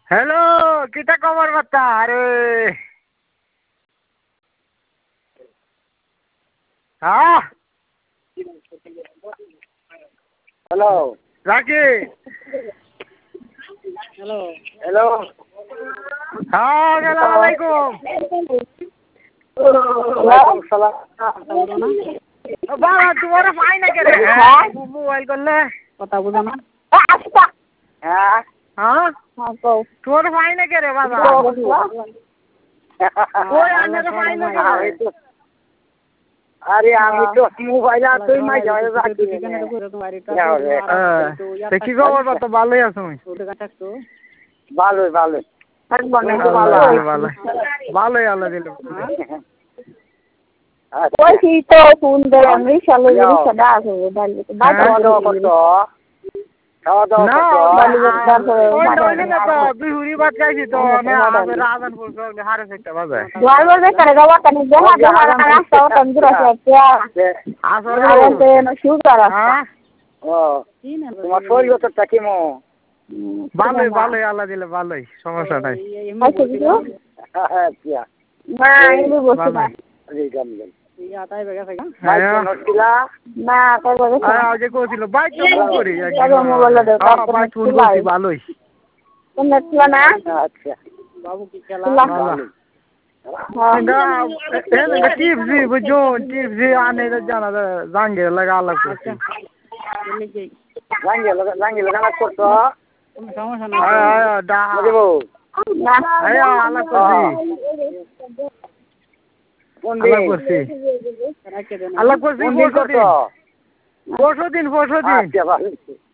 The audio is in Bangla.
হ্যালো কিটা খবর বার্তা আরে হ্যাঁ হ্যালো রাকি হ্যালো হ্যালো হ্যাঁ আসসালামু আলাইকুম ওয়ালাইকুম সালাম বাবা তোমার পাই না কে রে মোবাইল করলে কথা বুঝো না হ্যাঁ হ্যাঁ তোমার পাই না কে রে বাবা ওই আনে তো পাই না কে রে আরে আমি তো মোবাইল আর তুই মাই যাও রাখি কি খবর বার্তা ভালোই আছো ভালোই ভালোই ভালোই আল্লাহ দিল Poi to phun de amri shalo yuri sada ase dali ba খাওয়া দাওয়া করছো খাওয়া দাওয়া না করছো ওই না তো দুই হুরি ভাত খাইছি তো না রাজান বলছো হারে সেটা বাজে dwar bol kare gawa kani jaha jaha ana so tandura se kya আসলে ate no sugar হ্যাঁ ও তোমার শরীর তো কেমন ভালোই ভালোই আল্লাহ দিলে ভালোই সমস্যা নাই aise bidu আচ্ছা na ini bosna এই গান গান আতাই বেগা থেকে ভাই নটিলা na ko bol আজ কইছিল বাইক তো ফোন করি mobile de বাইক ফোন করছি ভালোই তুমি ছিল না আচ্ছা বাবু কি খেলা টিপসি বুঝো টিপসি আনে জানা জাঙ্গে লাগা লাগছে জাঙ্গি লাগানা করছো তুমি সমস্যা না দেবো আলাপ করছি কোন আলাপ করছি রাখে দেন আলাপ করছি দিন করছো পরশু দিন আচ্ছা ভালো